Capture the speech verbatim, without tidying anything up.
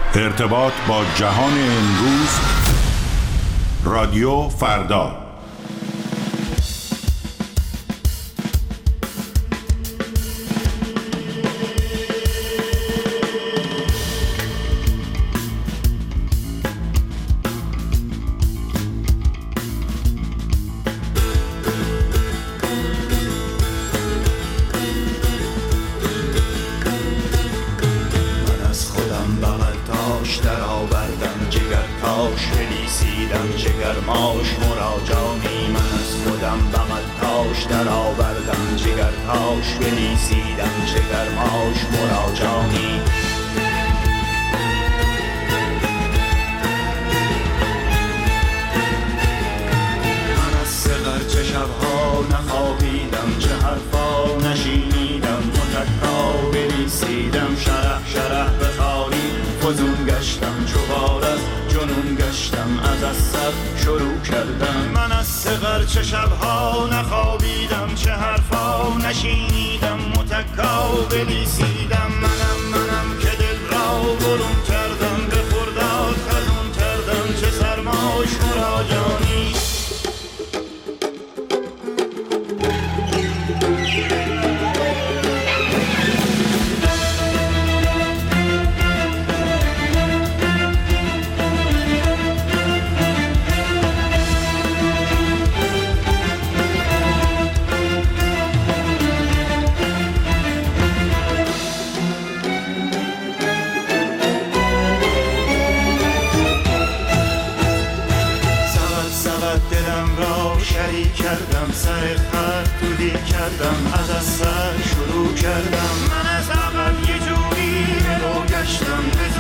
ارتباط با جهان امروز، رادیو فردا. چه شبها نخوابیدم، چه حرفا نشینیدم، متکا بلیسیدم. منم منم که دل را برون کردم، به خرداد خزون کردم، چه سرماش مراجانی. کردم سر خط دودی کردم، از از سر